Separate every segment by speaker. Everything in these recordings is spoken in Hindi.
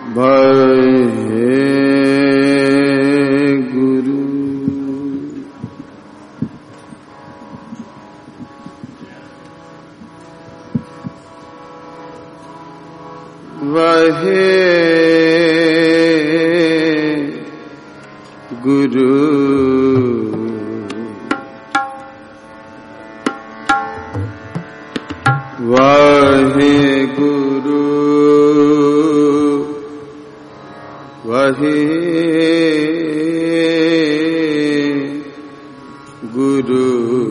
Speaker 1: गुरु वाहे गुरु वाहे गुरु वाहे गुरु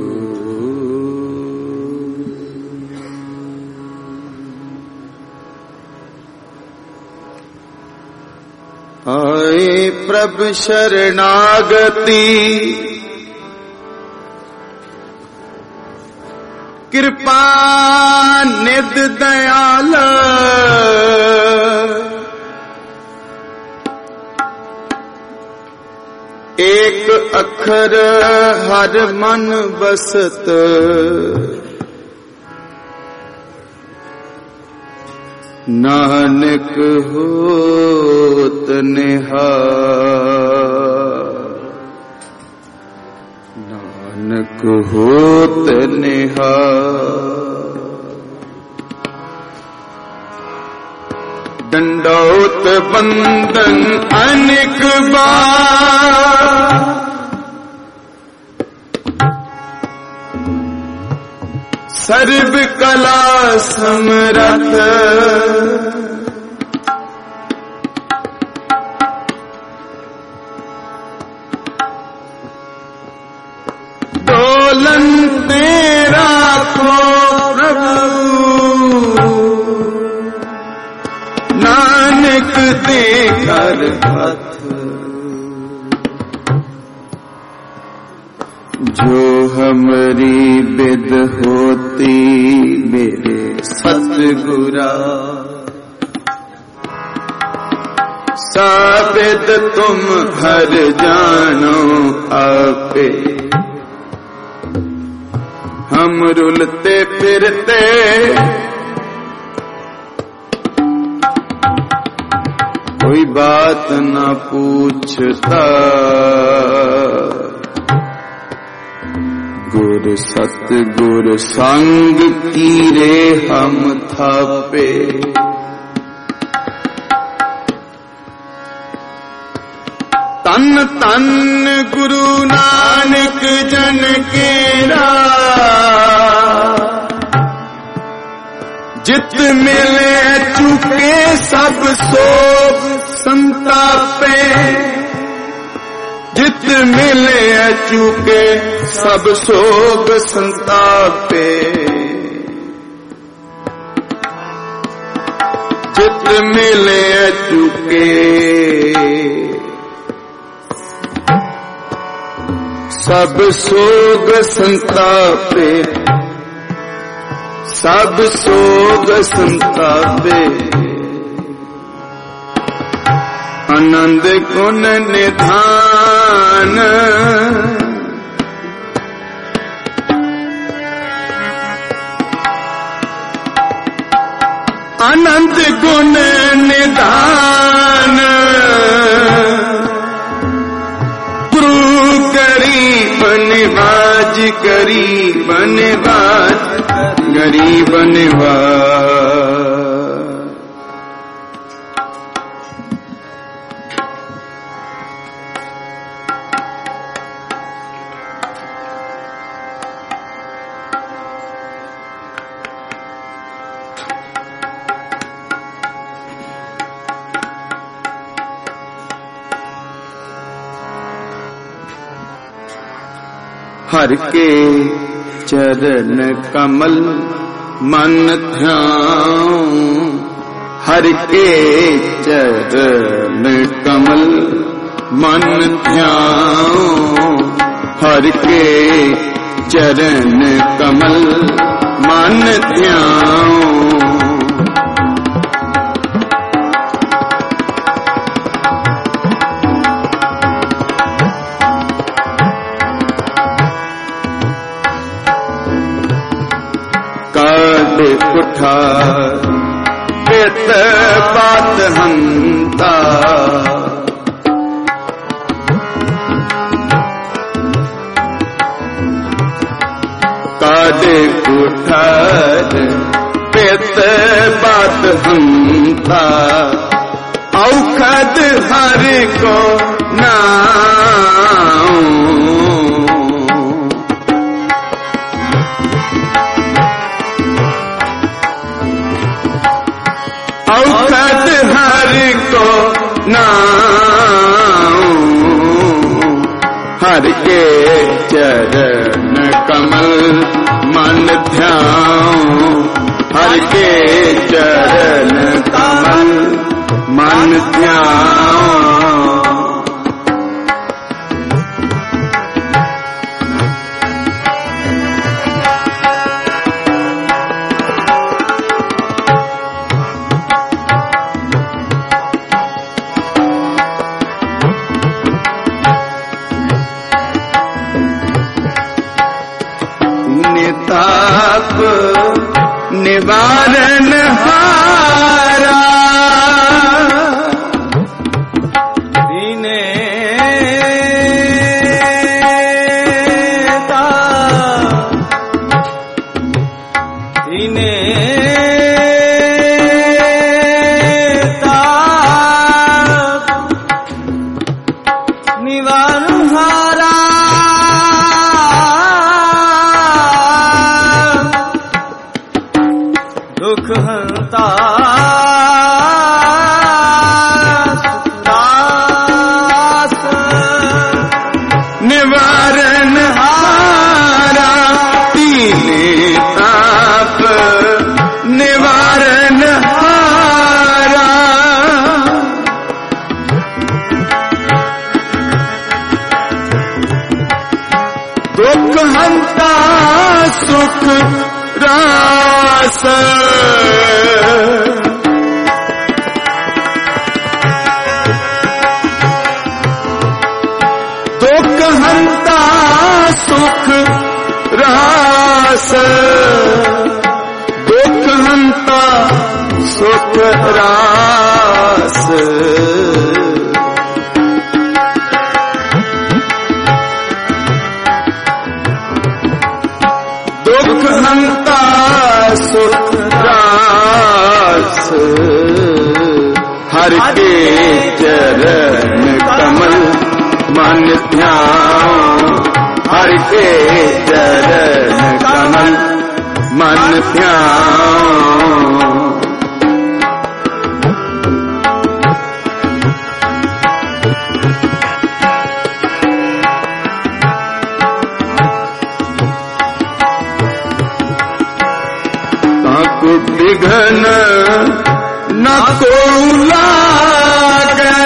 Speaker 1: आए प्रभु शरणागति कृपा निध दयाल एक अखर हर मन बसत नानक होत निहाल नानक होत निहाल दंडौत बंदन अनेक बार सर्व कला समरथ डोलन तेरा को प्रभु नानक दे कर हाथ जो हमारी बिद होती मेरे सतगुरा साबिद तुम हर जानो आपे हम रुलते फिरते कोई बात न पूछता गुर सतगुर संग कीरे हम थापे तन तन गुरु नानक जन केरा जित मिले चुके सब सोग संतापे जित मिले चुके सब सोग संतापे जित मिले चुके सब सोग संतापे सब सोग संतापे आनंद गुण निधान आनंद गुण निधान गुरु गरीब निवाज गरीब निवाज गरीब निवाज हर के चरण कमल मन ध्यान हर के चरण कमल मन ध्यान हर के चरण कमल मन ध्यान कुठार पे पित बात हंता, कादे कुठार पित बात हंता, औखद हरि को नाम, औखद हरि को नाम, हरि के चरण कमल मन ध्यान, हरि के चरण कमल मन ध्यान। निताप निवारण हारा, दीने दीने निवारण हारा, दुख हंता सुखदास, निवारण हारा, दीने ताप निवारण हारा, दुख हंता सुख रास, दुख हंता सुख रास, दुख हंता सुख रास, दुख हंता सुख रास, हरि के चरण कमल मन ध्यान, हरि के चरण कमल मन ध्यान। विघ्न न को लागे,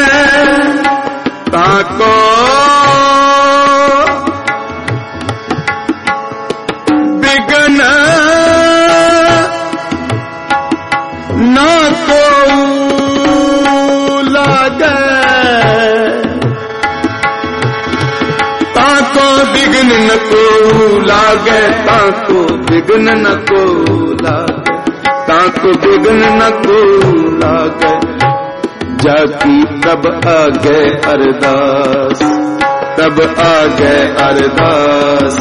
Speaker 1: ताको विघ्न न को लागे, ताको विघ्न न को लागे, ताको विघ्न न को लागे, ताको विघ्न न को लागे, जाकी तब आगे अरदास, तब आगे अरदास,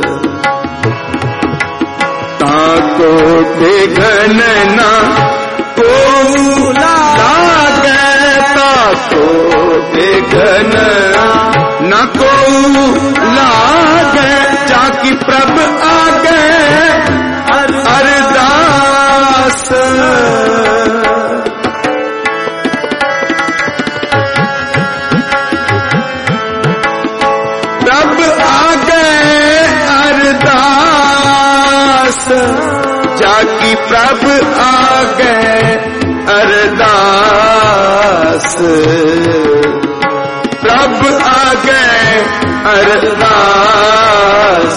Speaker 1: ताको विघ्न न को लागे, ताको विघ्न न को लागे, जाकी प्रभ आगे अरदास, प्रभ आगे अरदास, जाकी प्रभ आगे अरदास, प्रभ आगे अरदास,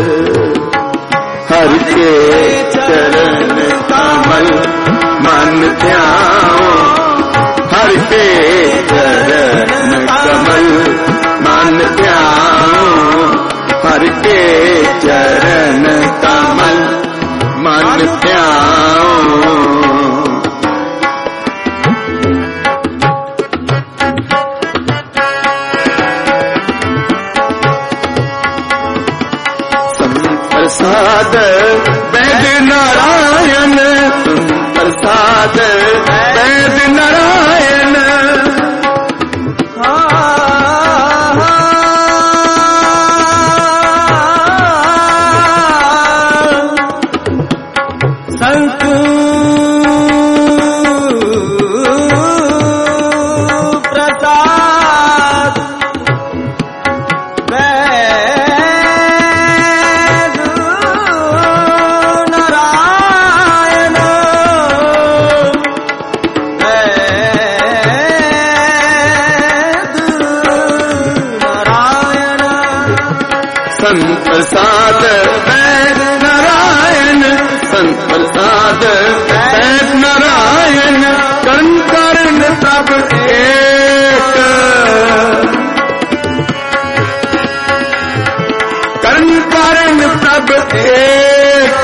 Speaker 1: हरि के चरण कमल मन ध्यान, हरि के चरण कमल मन ध्यान, हरि के चरण कमल मन ध्यान। प्रसाद वैद नारायण, संत प्रसाद वैद नारायण, कर्ण कारण सब एक, कर्ण कारण सब एक।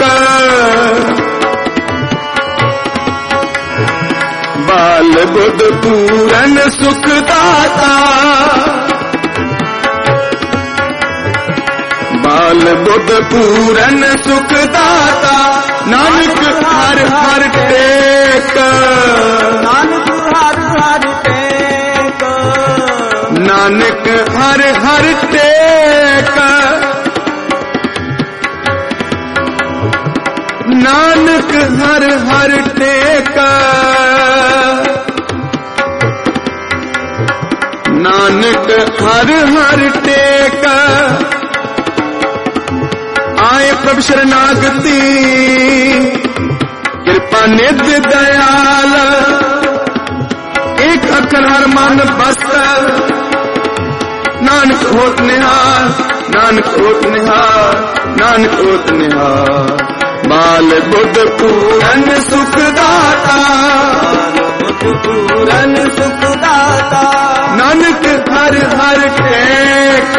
Speaker 1: बाल बुध पूरन सुखदाता, बाल बुध पूरन सुखदाता, नानक हर हर टेक,
Speaker 2: नानक हर हर टेक,
Speaker 1: नानक हर हर टेक, नानक हर हर टेक, नानक हर हर टेक। आए प्रभु शरणागति, कृपा निधि दयाल, एक अखर हर मन बस, नानक होत निहार, नानक होत निहार, नानक होत निहार। बाल बुध पूरन सुखदाता,
Speaker 2: पूरन सुखदाता,
Speaker 1: नानक हर हर टेक,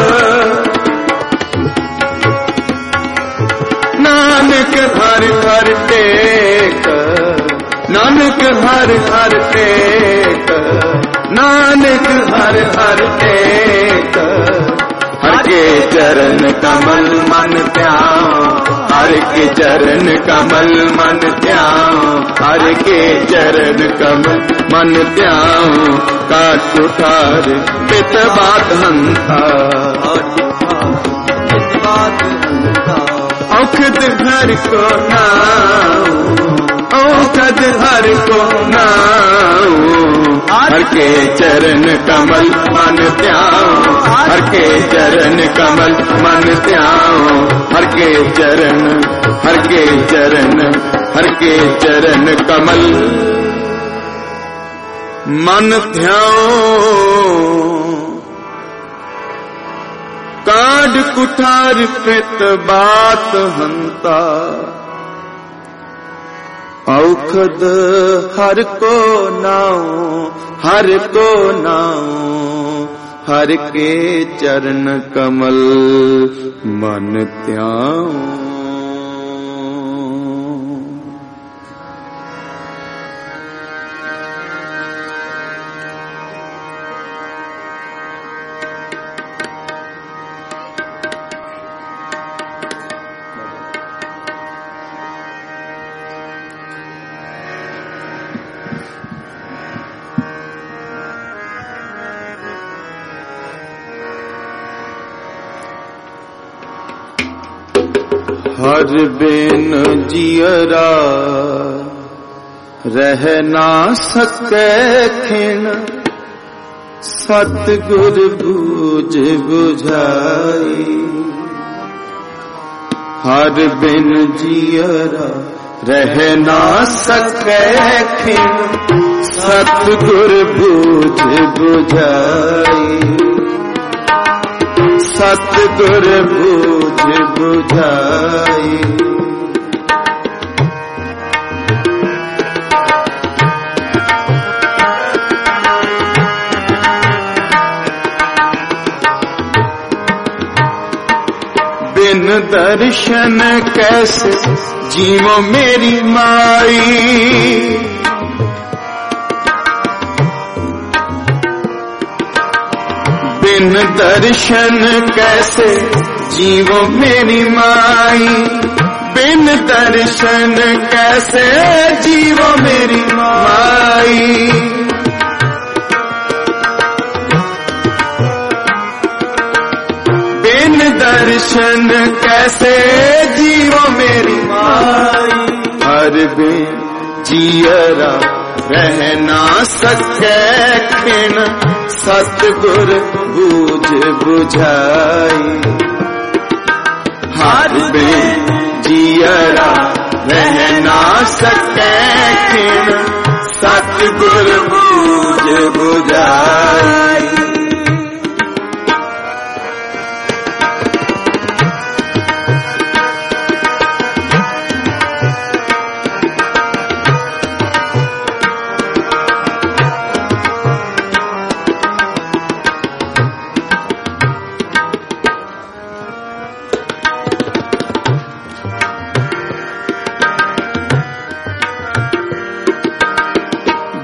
Speaker 1: नानक हर हर टेक, नानक हर हर टेक, नानक हर हर टेक। हर के चरण कमल मन ध्याओ, हर के चरण कमल मन ध्याओ, हर के चरण कमल मन ध्याओ। काट उठार पित बात हंता, औखद हर को नाओ, औखद हर को नाओ। हर के चरण कमल मन ध्याओ, हर के चरण कमल मन ध्याओ। हर के चरण, हर के चरण, हर के चरण कमल मन ध्याओ। काढ़ कुठार पित बात हंता, औखद हर को नाओ, हर को नाओ। हर के चरण कमल मन ध्याओ। हर बिन जियरा रह ना सके खिन, सतगुर बूझ बुझाई। हर बिन जियरा रह ना सके खिन, सतगुर बूझ बुझाई। सतगुर बूझ बुझाई। बिन दर्शन कैसे जीवो मेरी माई। बिन दर्शन कैसे जीवो मेरी माई। बिन दर्शन कैसे जीवो मेरी माई। बिन दर्शन कैसे जीवो मेरी माई। हर बिन जियरा रह ना सके खिन, सतगुर बूझ बुझाई। हर बिन जियरा रह ना सके खिन, सतगुर बूझ बुझाई।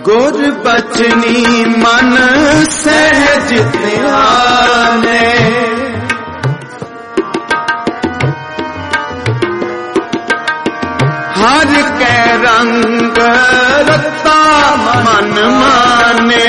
Speaker 1: गुर बचनी मन सहज ध्याने, हर के रंग रता मन माने,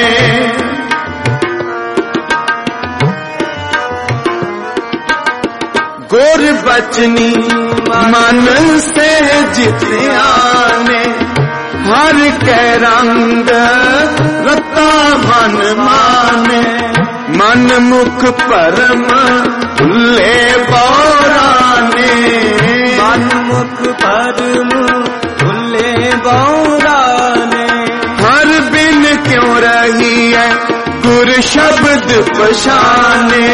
Speaker 1: गुर बचनी मन सहज ध्याने, हर के रंग रता मन माने, मन मुख परम भुले बौराने,
Speaker 2: मन मुख परम भुले बौराने,
Speaker 1: हर बिन क्यों रही है गुर शब्द पछाने,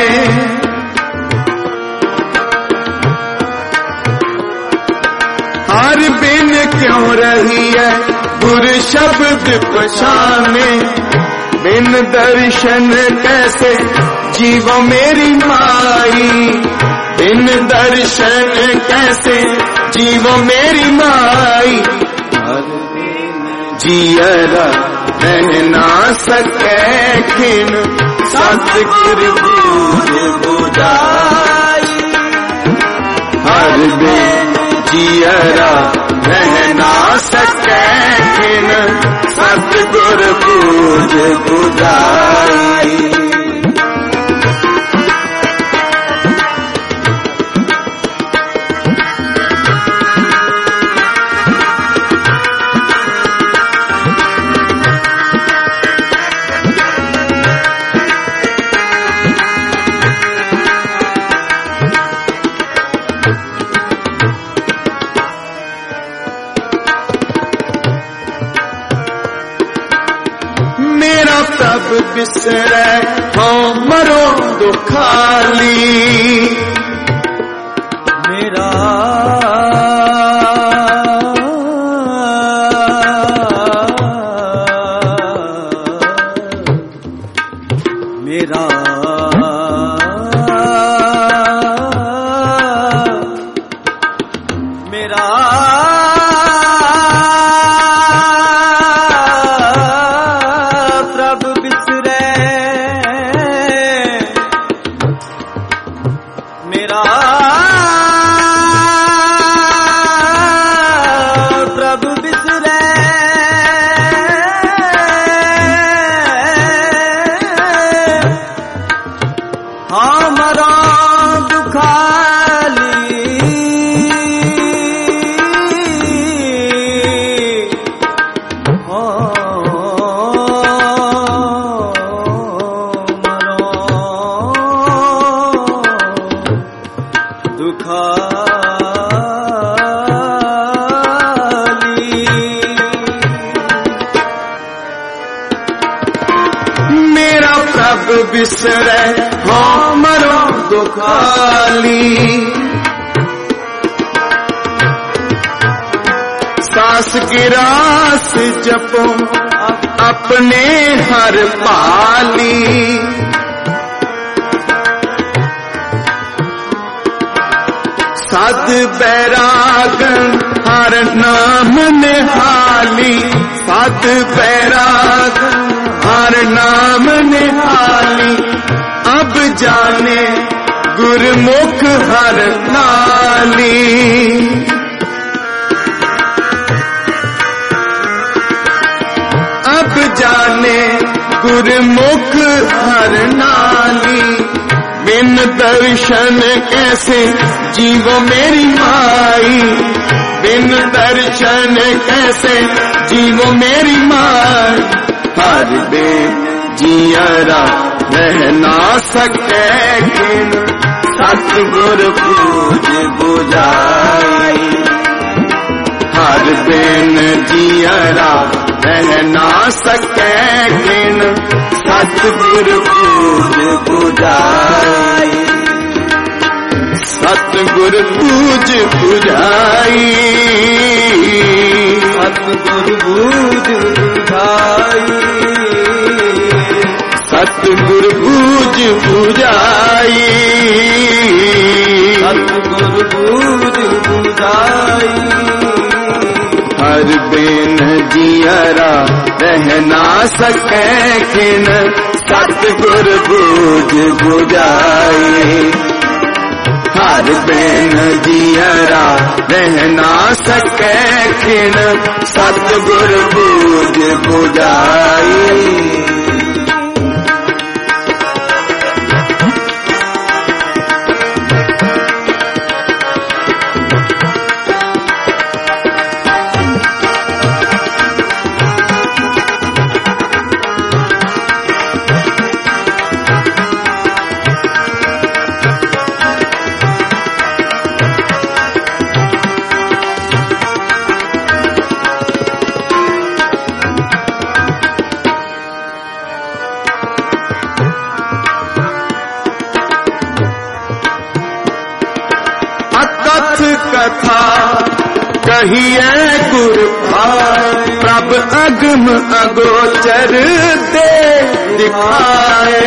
Speaker 1: हर बिन क्यों रही है गुर शब्द पछाने, बिन दर्शन कैसे जीवो मेरी माई, बिन दर्शन कैसे जीवो मेरी माई, जियरा रह ना सके खिन सतगुर बूझ बुझाई, हर बिन जियरा रह ना सके खिन सतगुर बूझ बुझाई। सब बिसरे हो मरो दुखाली,
Speaker 2: मेरा मेरा मेरा
Speaker 1: बिसरे हो मरो दुखाली, सांस गिरास जपो अपने हर पाली, सद बैरागन हर नाम निहाली, सद बैरागन हर नाम निहाली, अब जाने गुरमुख हर नाली, अब जाने गुरमुख हर नाली, बिन दर्शन कैसे जीवो मेरी माई, बिन दर्शन कैसे जीवो मेरी माई, हर बिन जियरा रह ना सके खिन सतगुर बूझ बुझाई, हर बिन जियरा रह ना सके खिन सतगुर बूझ बुझाई, सतगुर बूझ बुझाई,
Speaker 2: सतगुर बूझ बुझाई,
Speaker 1: सतगुर बूझ बुझाई,
Speaker 2: सतगुर बूझ बुझाई,
Speaker 1: हर बिन जियरा रह ना सके खिन सतगुर बूझ बुझाई हर बिन जियरा रह ना सके खिन सतगुर बूझ बुझाई कथा कहिए गुर भाई प्रभ अगम अगोचर दे दिखाए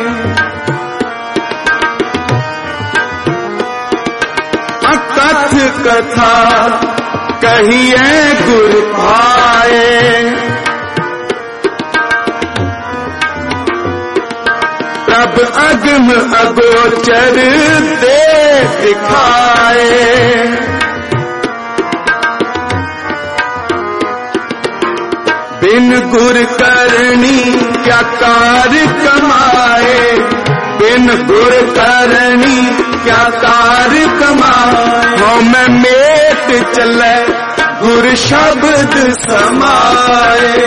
Speaker 1: अकथ कथा कहिए गुर भाई प्रभ अगम अगोचर दे दिखाए बिन गुर करनी क्या कार कमाए बिन गुर करनी क्या कार कमाए हो मैं मेट चले गुर शब्द समाए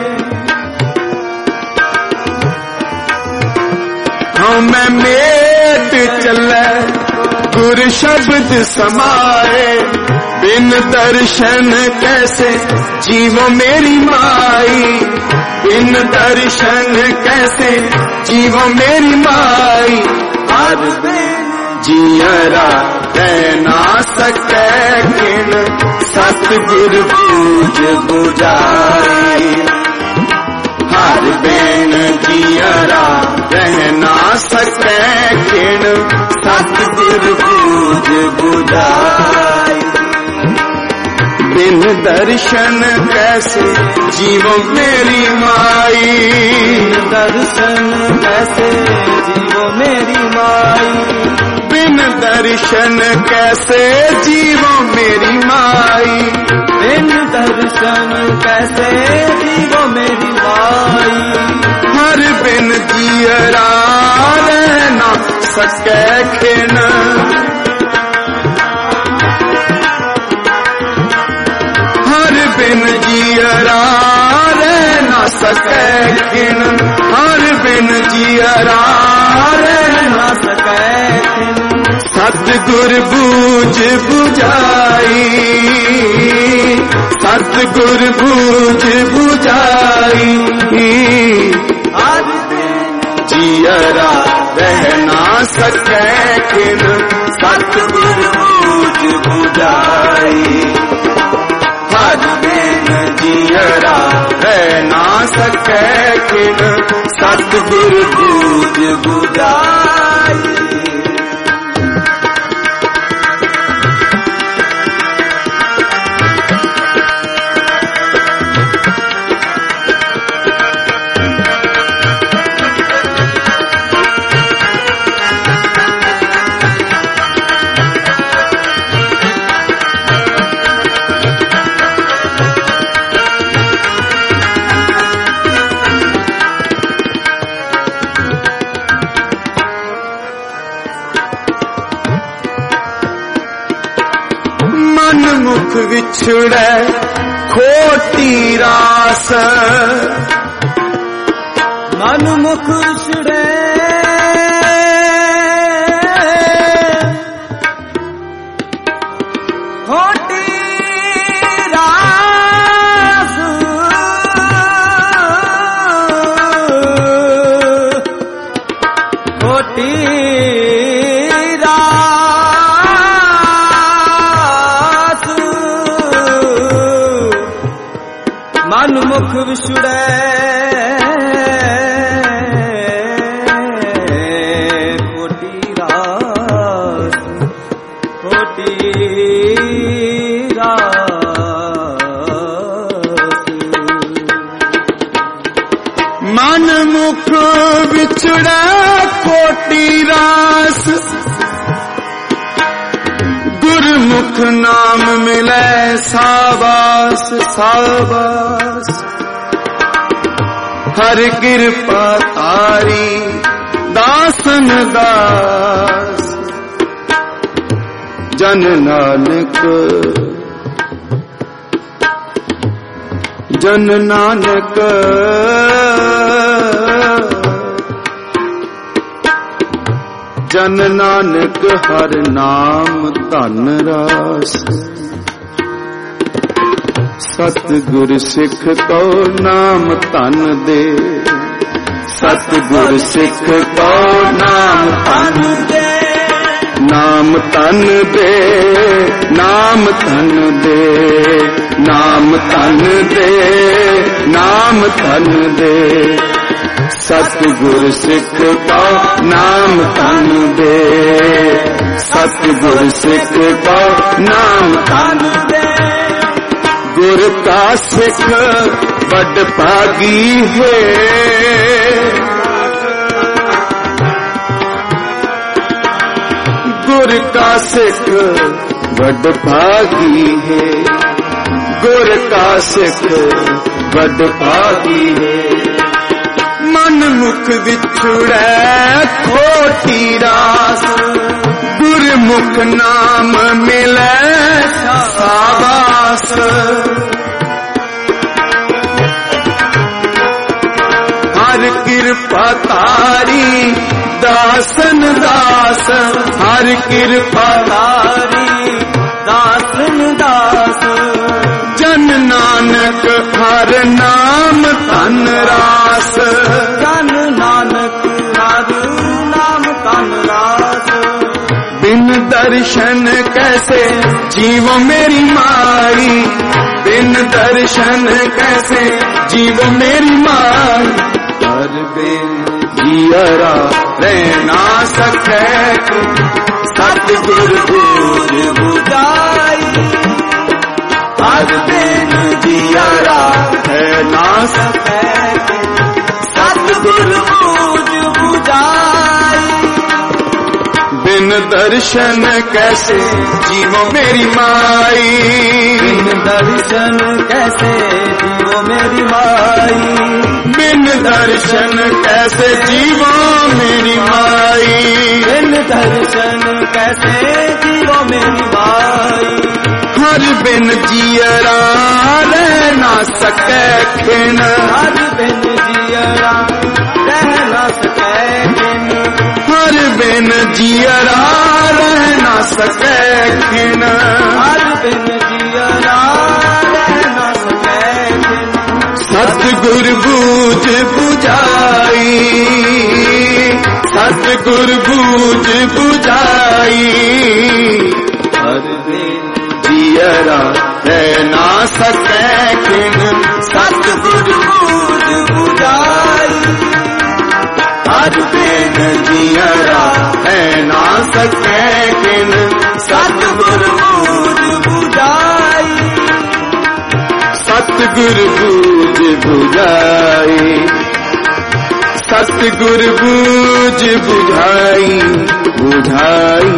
Speaker 1: हो मैं मेट चले गुर शब्द समाए बिन दर्शन कैसे जीवो मेरी माई बिन दर्शन कैसे जीवो मेरी माई हर जियरा रह ना सके किन सतगुर बूझ बुझाई हर बिन जियरा रह ना सके किन सतगुर बूझ बुझाई बिन दर्शन कैसे जीवो मेरी माई
Speaker 2: दर्शन कैसे जीवो मेरी माई
Speaker 1: बिन दर्शन कैसे जीवो मेरी माई
Speaker 2: बिन दर्शन कैसे जीवो मेरी माई
Speaker 1: हर बिन जियरा रह ना सके खिन बिन जियरा रह ना सके खिन हर बिन जियरा रह ना सके खिन सतगुर बूझ बुझाई सतगुर बूझ बुझाई हर बिन जियरा रह ना सके खिन सतगुर बूझ बुझाई हर बिन जियरा रह ना सके खिन सतगुर बूझ बुझाई मुख विछड़े खोटी रास
Speaker 2: मन मुख विछड़े खोटी रास खोटी मन मुख विछड़े खोटी रास खोटी रास
Speaker 1: मन मुख बिछड़े कोटि रास, गुरमुख नाम मिले साबास साबास। हर कृपा तारी दासन दास, जन नानक जन नानक जन नानक हर नाम धन रास। सतगुर सिख को नाम धन दे, सतगुर सिख को नाम धन दे, नाम धन दे, नाम धन दे, नाम धन दे, नाम धन दे। सतगुर सिख को नाम धन दे, सतगुर सिख को नाम धन दे। गुर का सिख बड़ भागी है, गुर का सिख बड़ भागी है, गुर का सिख बड़ भागी है। मन मुख बिछुड़े कोटि रास, गुरमुख नाम मिले साबास। हर कृपा तारी दासन दास, हर कृपा तारी दासन दास। जन नानक हर नाम धन रास, जन नानक हर नाम धन रास। बिन दर्शन कैसे जीवो मेरी माई, बिन दर्शन कैसे जीवो मेरी माई। हर बिन जियरा रह ना सके, सतगुर बूझ बुझाई। हर बिन जियरा रह ना सके, सतगुर बूझ बुझाई। बिन दर्शन कैसे जीवो मेरी माई, बिन दर्शन कैसे जीवो मेरी माई। बिन दर्शन कैसे जीवो मेरी माई, बिन दर्शन कैसे जीवो मेरी माई। हर बिन जियरा रह ना सके खिन, हर बिन जियरा रह ना सके खिन। हर बिन जियरा रह ना सके खिन, हर बिन जियरा रह ना सके खिन। सतगुर बूझ बुझाई, सतगुर बूझ बुझाई। हर बिन जियरा रह ना सके खिन, सतगुर बूझ बुझाई। हर बिन जियरा रह ना सके खिन, सतगुर बूझ बुझाई। सतगुर बूझ बुझाई, सतगुर बूझ बुझाई बुझाई।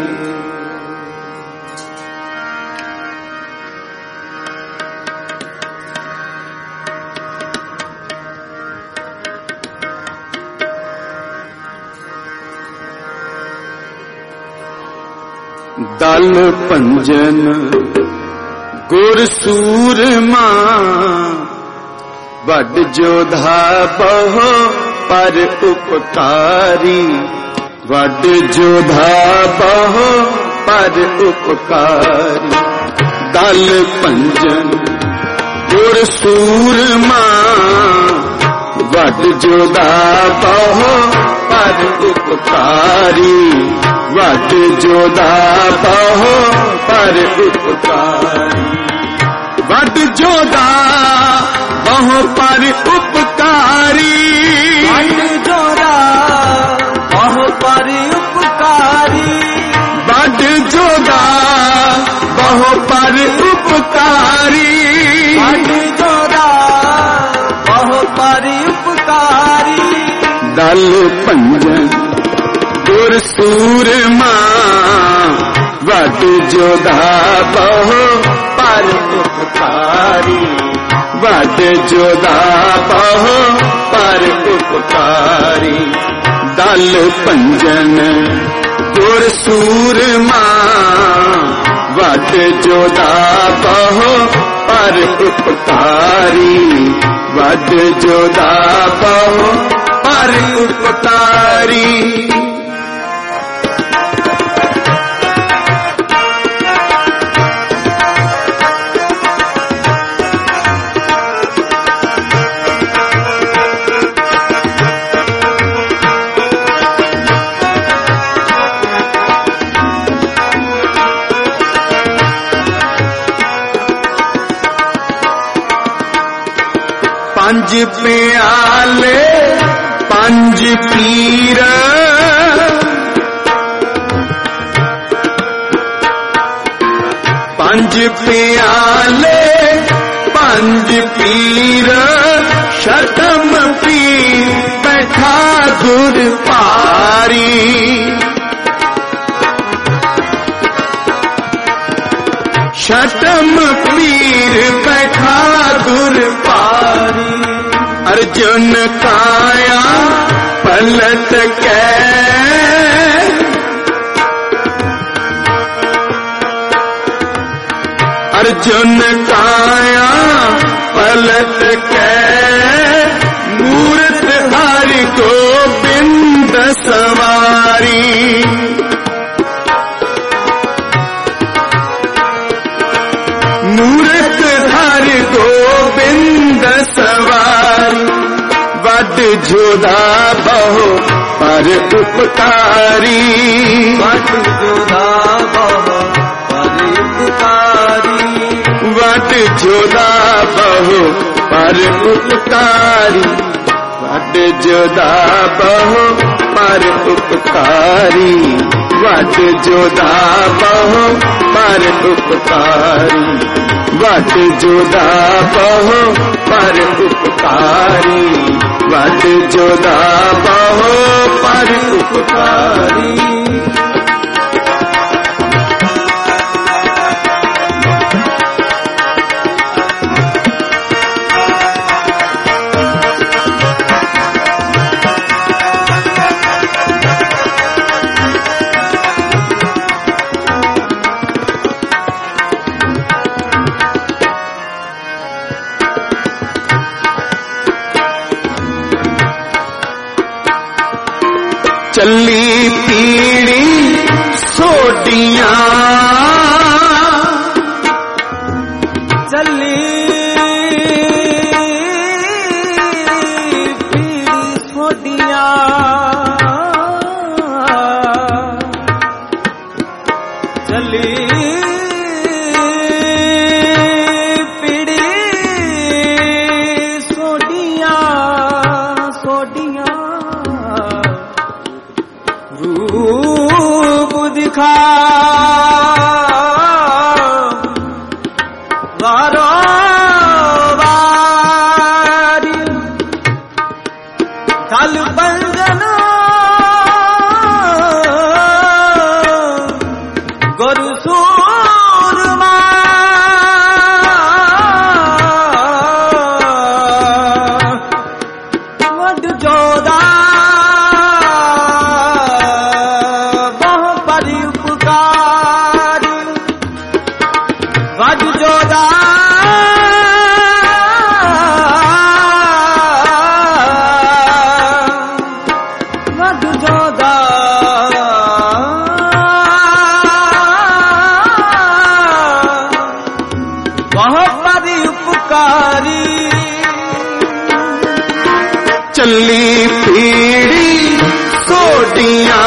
Speaker 1: दल पंजन गुर सूरमा, बड़ जोधा बहो पर उपकारी। बड़ जोधा बहो पर उपकारी। दल पंजन गुर सूरमा, बड़ जोधा बहो पर उपकारी। बड़ जोधा बहो पर उपकारी। बड़ जोधा बहो पर उपकारी। बड़ जोधा बहो पर उपकारी। बड़ जोधा बहो पर उपकारी। बड़ जोधा बहो पर उपकारी। दल पंजन गुर सूरमा वड जोधा बहु पर उपकारी वड जोधा बहु पर उपकारी दल पंजन गुर सूरमा वड जोधा बहु पर उपकारी वड जोधा बहु पर उपकारी पंज प्याले पंज पीर पंज प्याले पंज पीर शतम पीर बैठा गुर पारी शतम पीर बैठा गुर पारी अर्जुन काया पलट के अर्जुन काया पलट के मूर्त हरि गोबिंद सवारी मूर्त हरि गोबिंद सवारी वड जोधा बहु पर उपकारी
Speaker 2: वड जोधा बहु पर उपकारी
Speaker 1: वड जोधा बहु पर उपकारी वड जोधा बहु पर उपकारी वड जोधा बहु पर उपकारी वड जोधा बहु पर उपकारी वड जोधा बहु पर उपकारी चली पीड़ी सोटियां
Speaker 2: चली पीड़ी सोटियां चली पीड़ी सोटियां सोटियां रूप दिखा वारो वारी दल पंजन गुरु सूरमा वड जोधा वड जोधा वड जोधा बहुत बड़ी उपकारी
Speaker 1: चली पीड़ी सोटियां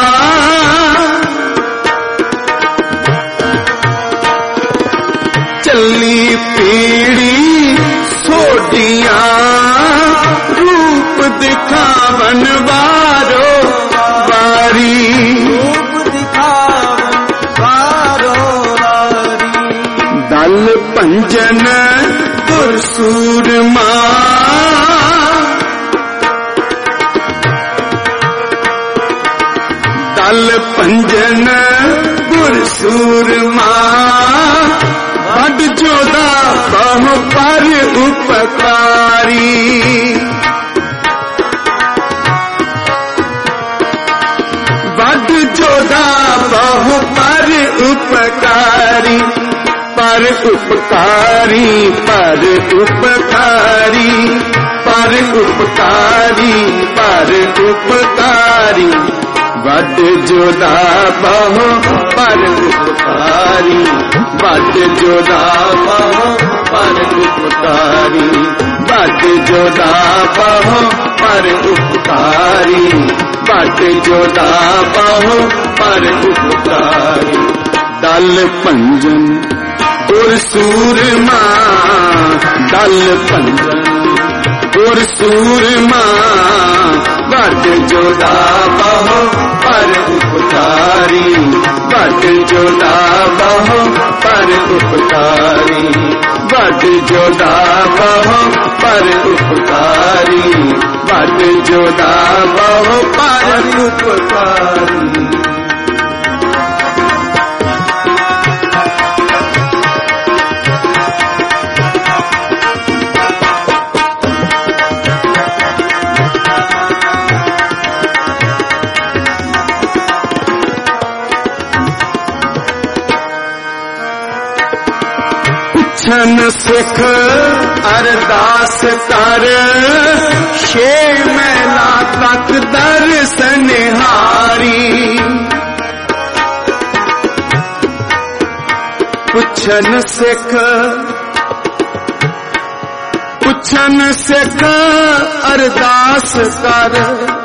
Speaker 1: चली पीड़ी सोटियां रूप दिखावन वारो वारी
Speaker 2: रूप दिखावन वारो वारी
Speaker 1: दल पंजन गुर सूरमा दल पंजन गुर सूरमा बड़ जोधा बहु पर उपकारी बड़ जोधा बहु पर उपकारी पर उपकारी पर उपकारी पर उपकारी पर उपकारी बड़ जोधा बहु पर उपकारी बड़ जोधा बहु पर उपकारी बड़ जोधा बहु पर उपकारी बड़ जोधा बहु पर उपकारी दल पंजन गुर सूरमा दल पंजन गुर सूरमा बड़ जोधा बहु पर उपकारी बड़ जोधा बहु पर उपकारी बड़ जोधा बहु पर उपकारी बड़ जोधा बहु पर उपकारी छन सिख अरदास कर छे मैला तक दर्शन हारी पुछन सिख अरदास कर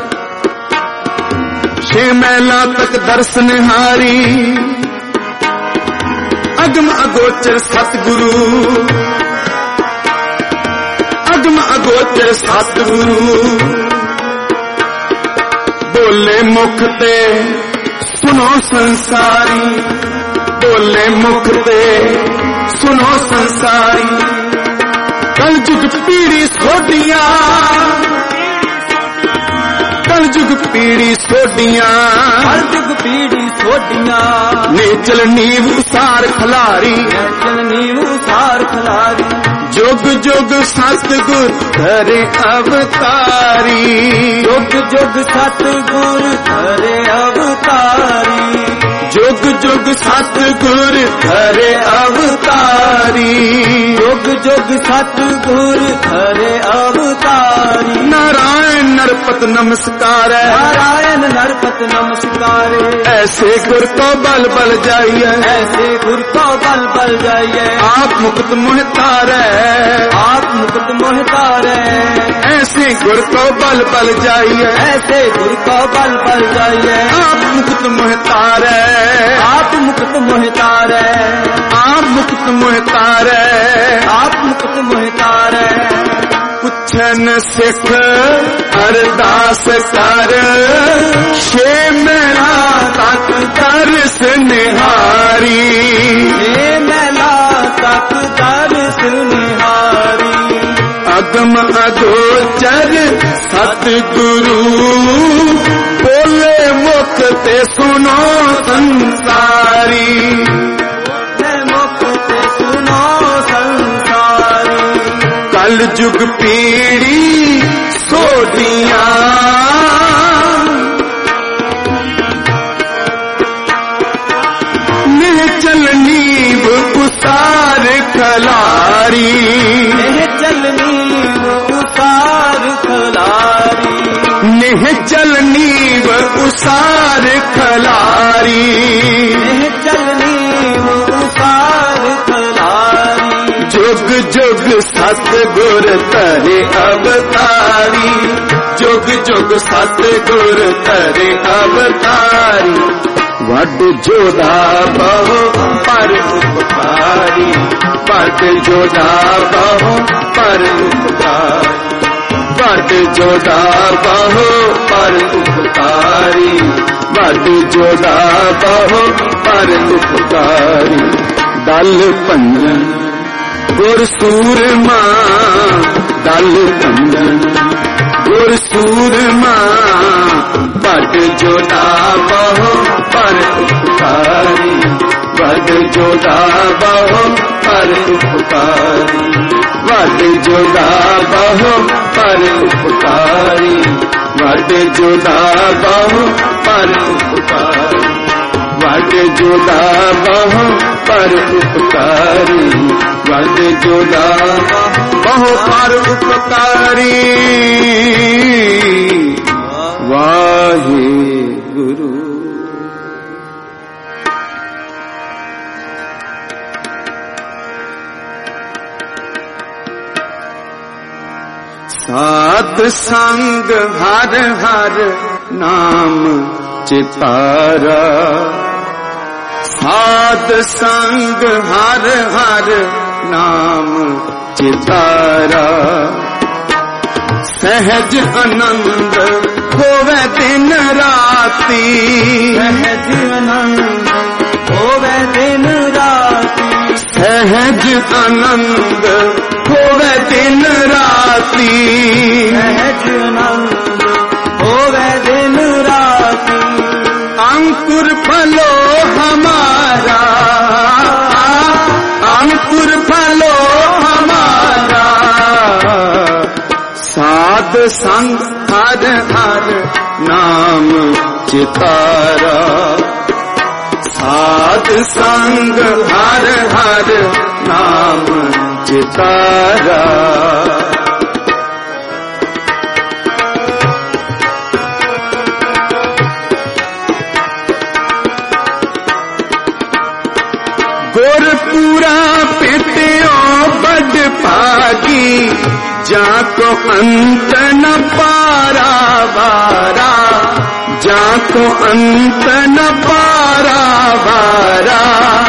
Speaker 1: छे मैला तक दर्शन हारी अगम अगोचर सतगुरु अगम अगोचर सतगुरु बोले मुख ते सुनो संसारी बोले मुख ते सुनो संसारी कलयुग पीढ़ी सोडियां कलयुग पीढ़ी सोडियां
Speaker 2: कलयुग पीढ़ी सोडियां
Speaker 1: नेचल नीव उसार खलारी
Speaker 2: नेचल नीव उसार खलारी
Speaker 1: जुग जुग सतगुर धरे अवतारी
Speaker 2: जुग जुग सतगुर धरे अवतारी
Speaker 1: जुग जुग सतगुर धरे अवतारी
Speaker 2: जुग जुग सतगुर धरे अवतारी
Speaker 1: नारायण नरपत नमस्कार
Speaker 2: नारायण नरपत नमस्कार
Speaker 1: ऐसे गुर को बल बल जाइए
Speaker 2: ऐसे गुर को बल बल जाइए
Speaker 1: आप मुक्त मोहतार
Speaker 2: आप मुक्त मोहतार
Speaker 1: ऐसे गुर को बल बल जाइए
Speaker 2: ऐसे गुर को बल बल जाइए
Speaker 1: आप मुक्त मोहतार
Speaker 2: आप मुक्त मोहतार
Speaker 1: आप मुक्त मोहतार
Speaker 2: आप मुक्त मोहतार
Speaker 1: पुछन सिख अरदास कर छे मैला तक दर्श निहारी
Speaker 2: छे मैला तक दर्श निहारी
Speaker 1: अगम अगोचर सतगुरु बोले मुख ते सुनो संसारी
Speaker 2: मुख ते सुनो संसारी
Speaker 1: कलयुग पीढ़ी सोडियां निहचल नीव उसार खलारी
Speaker 2: निहचल नीव उसार खलारी
Speaker 1: निहचल नीव उसार खलारी
Speaker 2: निहचल नीव उसार खलारी
Speaker 1: जुग जुग सतगुर धरे अवतारी जुग जुग सतगुर धरे अवतारी वड जोधा बहु पर उपकारी वड जोधा बहु पर उपकारी वड जोधा बहु पर उपकारी वड जोधा बहु पर उपकारी दल पंजन गुर सूरमा दल पंजन गुर सूरमा वड जोधा बहु जोदा बहो पर उपकारी, वड जोदा बहो पर उपकारी, वड जोदा बहो पर उपकारी, वड जोदा बहो पर उपकारी, वड जोदा बहो पर उपकारी। वाहे गुरु। साध संग हर हर नाम चितारा, साध संग हर हर नाम चितारा, सहज आनंद होवे दिन राती,
Speaker 2: सहज आनंद होवे दिन राती,
Speaker 1: सहज आनंद होवे दिन राती,
Speaker 2: सहज आनंद होवे दिन राती।
Speaker 1: अंकुर फलो हमारा, अंकुर फलो हमारा, साध संग हर हर नाम चितारा, साध संग हर हर नाम चितारा। गुरपुरा पिटियो बड़ भागी, जाको अंत न पारा वारा, जाको अंत न पारा वारा।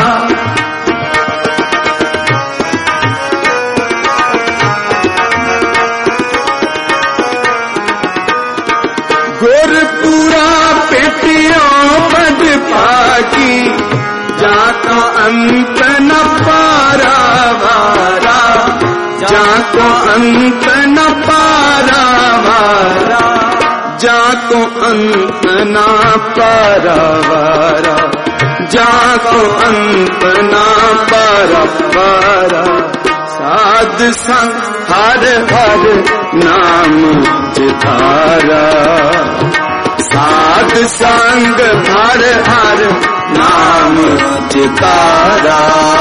Speaker 1: गुरपुरा पिटियो बड़ भागी, जाको अंत न पारा वारा, जाको अंत न पारा वारा, जाको अंत न पारा वारा, जाको अंत न पारा वारा। साध संग हर हर नाम चितारा, साध संग हर हर नाम चितारा।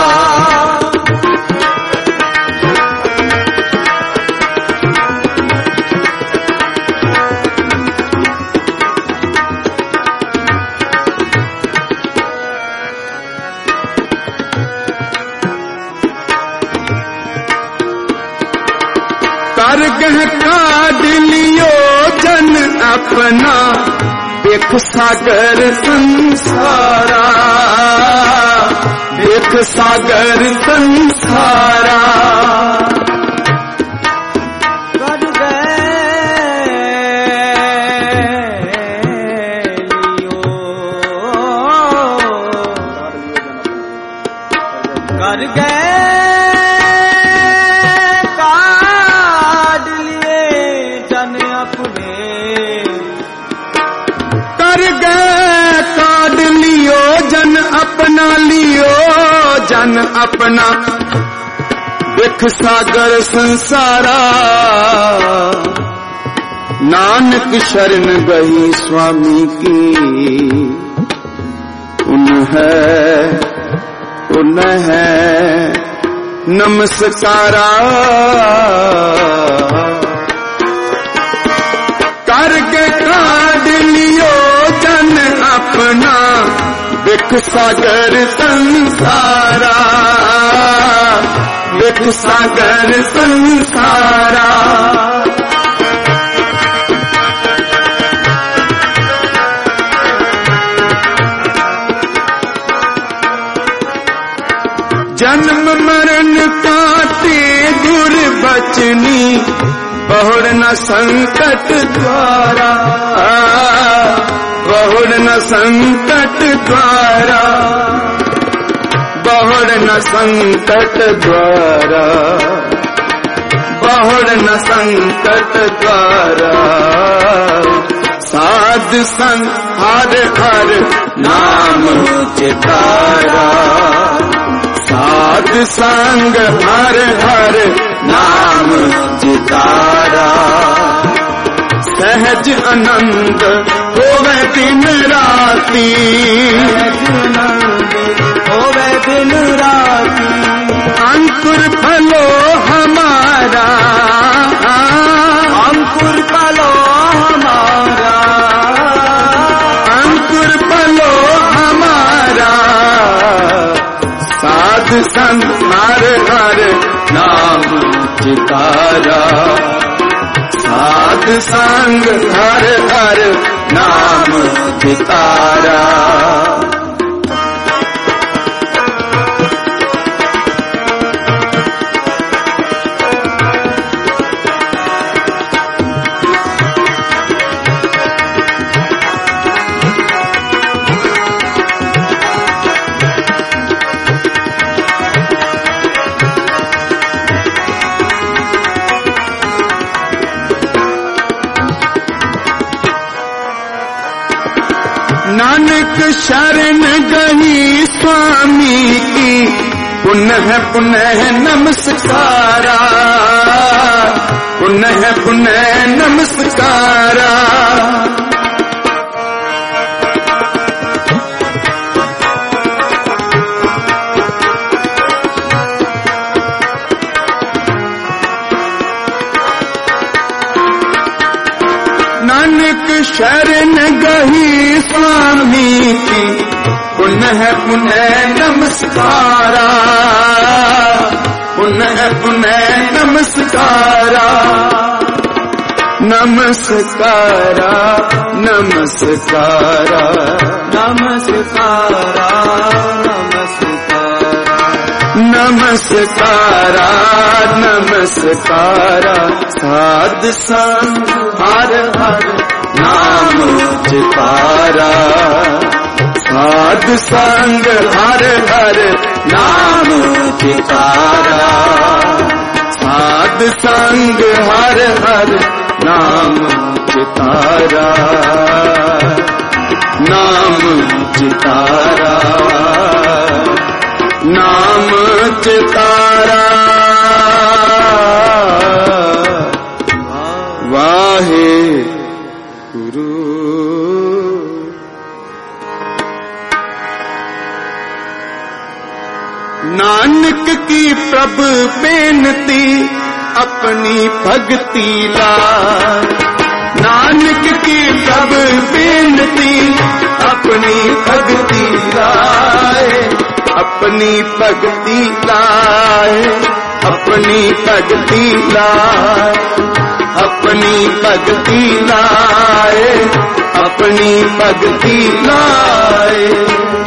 Speaker 1: करगह काढ़ लियो जन अपना, देख सागर संसारा, देख सागर संसारा।
Speaker 2: कर गए काढ़ लिए जन अपने,
Speaker 1: कर गए काढ़ लियो जन अपना, लियो जन अपना, देख सागर संसारा। नानक शरण गई स्वामी की, उन है नमस्कारा। करके काढ़ लियो जन अपना, देख सागर संसारा, देख सागर संसारा। जन्म मरण काटे गुरबचनी, बहुर न संकट द्वारा, बहुर न संकट द्वारा, बहुर न संकट द्वारा, बहुर न संकट द्वारा। साध संग हर हर नाम चितारा, साध संग हर हर नाम चितारा। सहज आनंद होवे दिन राती,
Speaker 2: सहज आनंद होवे दिन राती।
Speaker 1: अंकुर फलो हमारा,
Speaker 2: अंकुर फलो हमारा,
Speaker 1: अंकुर फलो हमारा। साध संग हर हर नाम चितारा। साध संग हर हर नाम चितारा। नानक शरण गही स्वामी की, पुनः पुनः नमस्कारा। पुनः पुनः नमस्कारा। नानक शरण गही स्वामी की, पुनः पुनः नमस्कारा। पुनः पुनः नमस्कारा। नमस्कारा नमस्कारा
Speaker 2: नमस्कारा
Speaker 1: नमस्कारा नमस्कारा। साध संग हर हर नाम चितारा। साध संग हर हर नाम चितारा। साध संग हर हर नाम चितारा। नाम चितारा। नाम चितारा। वाहे गुरु। नानक की प्रभु बेनती अपनी भक्ति ला। नानक की प्रभु बेनती अपनी भक्ति लाए। अपनी भक्ति लाए। अपनी भक्ति लाए। अपनी भक्ति लाए। अपनी भक्ति लाए।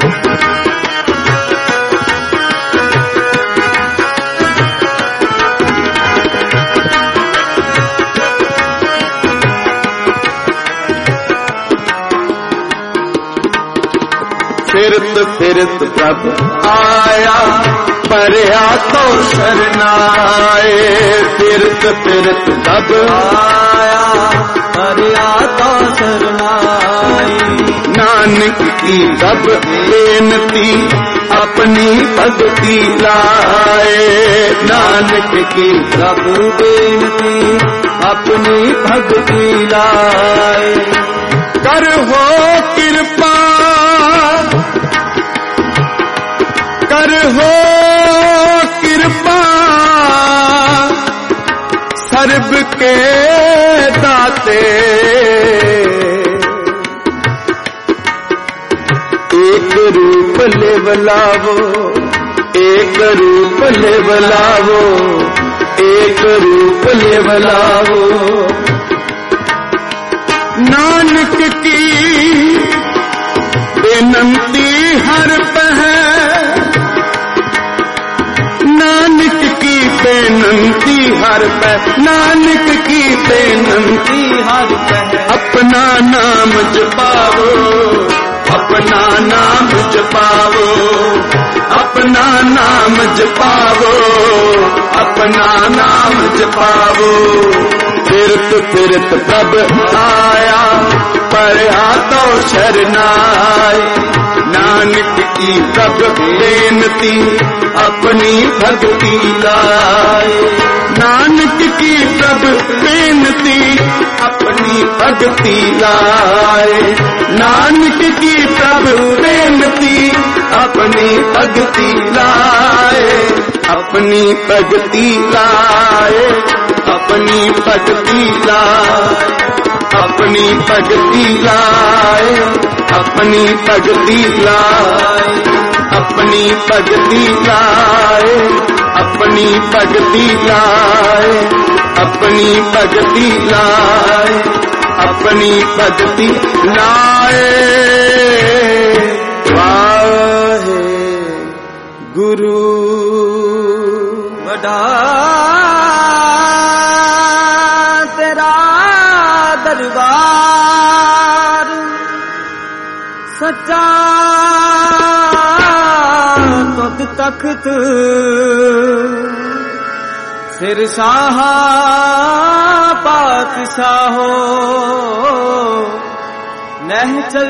Speaker 1: फिरत फिरत प्रभु आया परया तो शरणाए। फिरत फिरत प्रभु
Speaker 2: आया परया तो शरणाए।
Speaker 1: नानक की सब बेनती अपनी भक्ति लाए। नानक की
Speaker 2: सब बेनती अपनी भक्ति लाए।
Speaker 1: कर हो कृपा कर हो कृपा सर्व के दाते। एक रूप ले बुलावो। एक रूप ले बुलावो। एक रूप ले बुलावो। नानक की बेनती हर पहर। नानक की बेनती हर पहर। नानक की बेनती
Speaker 2: हर पहर।
Speaker 1: अपना नाम जपाओ। अपना नाम जपाओ। अपना नाम जपाओ। अपना नाम जपाओ। फिरत फिरत प्रभु आया परया तो शरणाए। नानक की प्रभ बेनती अपनी भक्ति लाए। नानक की प्रभ बेनती अपनी भक्ति लाए। नानक की प्रभ बेनती अपनी भक्ति लाए। अपनी भक्ति लाए। अपनी भक्ति लाए। अपनी भक्ति लाए। अपनी भक्ति लाए। अपनी भक्ति लाए। अपनी भक्ति लाए। अपनी भक्ति लाए। अपनी भक्ति लाए। वाहे गुरु
Speaker 2: वडा तेरा दरबार सच्चा तुद तख्त सिर शाह पातशाहो नहचल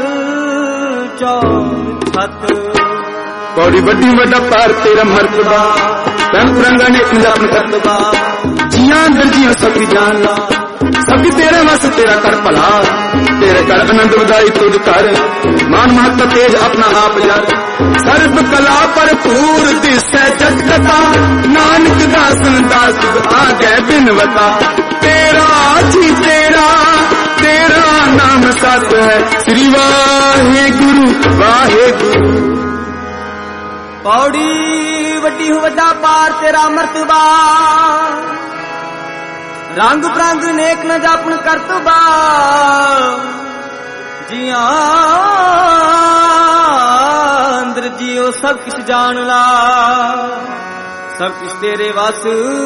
Speaker 2: चौर छत।
Speaker 1: बड़ी बड़ी वड्डा पार तेरा मर्तबा तन रंगा ने अपन करतबा। जियां दर्जियां सबकी जान ला सबकी तेरे वास्ते तेरा कर भला। तेरे कर आनंद बधाई तुझ कर मान महत्ता तेज अपना आप यार। सर्व कला भरपूर दिसै जगता नानक दासन दास आगे बिनवता। तेरा जी तेरा तेरा नाम सत है श्री वाहे गुरु वाहे गुरु।
Speaker 2: पौड़ी वड्डी हो वड्डा पार तेरा मर्तबा रंग प्रंग नेक न जापन करतबा। जियां अंदर जियो सब किछ जान ला सब किछ तेरे वस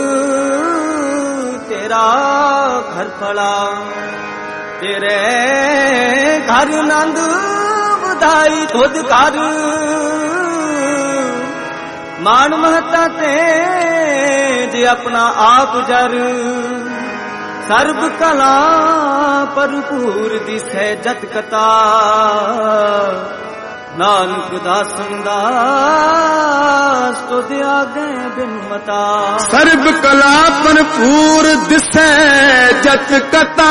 Speaker 2: तेरा घर फला। तेरे घर नंद बधाई तुझ कर मान महता ते जे अपना आप जर। सर्व कला भरपूर दिसै जत कता नानक दासन दास तुझ आगे बिन मता।
Speaker 1: सर्व कला भरपूर दिसै जत कता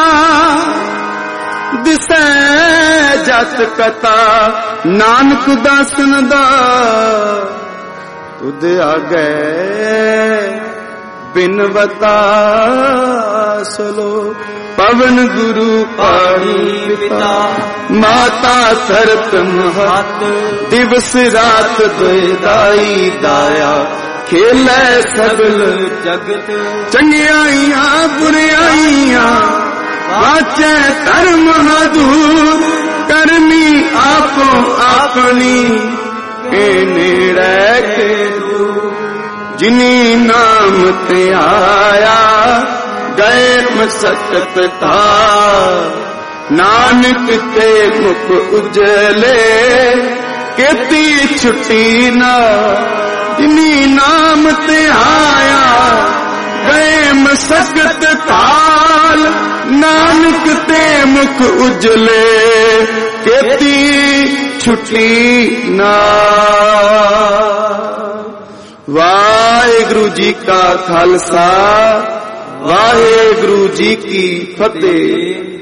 Speaker 1: दिसै जत कता नानक दासन दास तुद आगे बिनवता। सलो पवन गुरु पानी पिता माता धरत महत दिवस रात दाई दाया खेलै सगल
Speaker 2: जगत।
Speaker 1: चंगियाइयां बुराइयां वाचै धर्म मधुर करनी आपो अपनी नेड़े के जिनी नाम ते आया गए मसकत था। नानक ते मुख उजले केती छुट्टी ना। जिनी नाम ते आया गए मसकत थाल। नानक ते मुख उजले केती छुट्टी ना। वाहेगुरु जी का खालसा वाहेगुरु जी की फतेह।